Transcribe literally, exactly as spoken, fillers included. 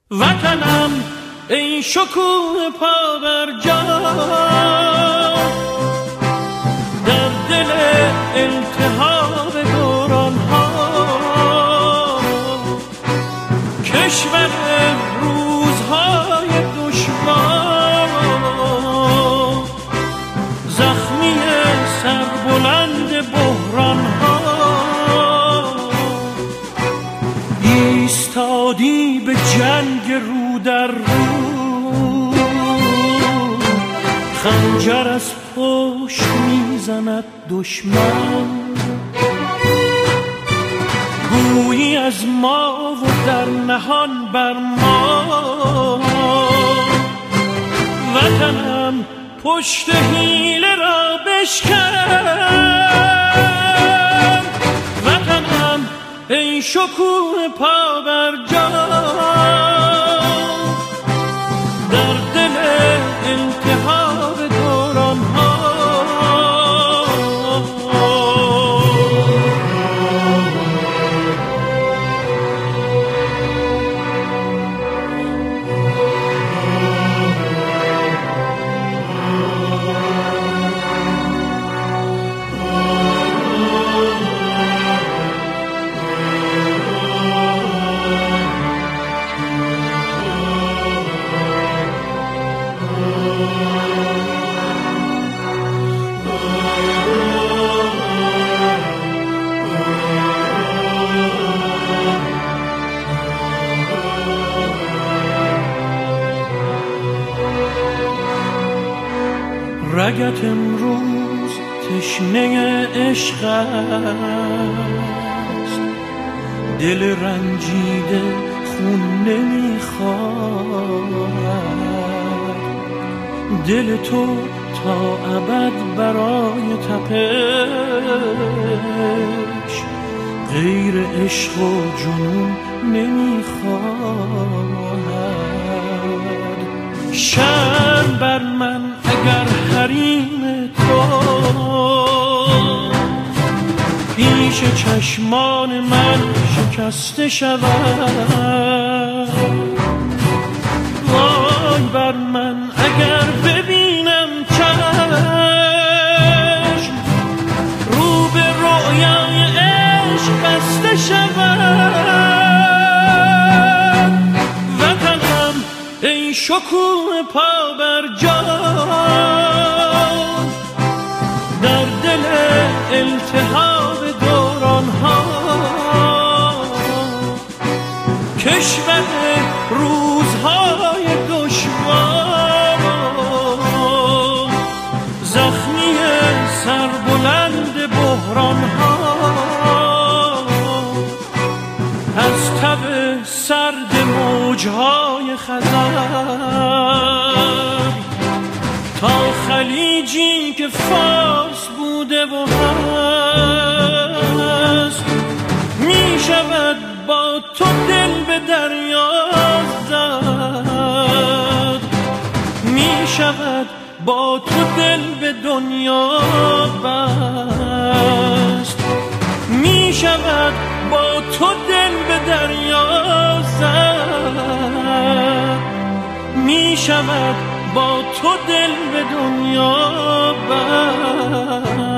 وطنم ای شکوه پا بر جا، در دل التهاب دوران ها، کشور روزهای دشوار، زخمی سربلند بحران ها، ایستادی به جنگ رو در رو، خنجر از پشت میزند دشمن، گویی از ما و در نهان بر ما. وطنم پشت حیله را بشکن، وطنم ای شکوه پا بر جا، در دل التهاب دوران ها. رگت امروز تشنه عشق است، دل رنجیده خون نمیخواد، دل تو تا ابد برای تپش غیر عشق و جنون نمیخواد. شرم بر من اگر حریم تو پیش چشمان من شکسته شود، وای بر من اگر ببینم چشم رو به رویای عشق بسته شود. وطنم ای شکوه پا بر جا، در دل التهاب دوران ها، کشور روزهای دشوار، زخمی سربلند بحران ها، از تب سرد موجهای خزر تا خلیجی که فارس بوده و هست، می شود با تو دل به دریا زد، می شود با تو دل به دنیا بست، می شود با تو دل به دریا زد، می شود با تو دل به دنیا بست.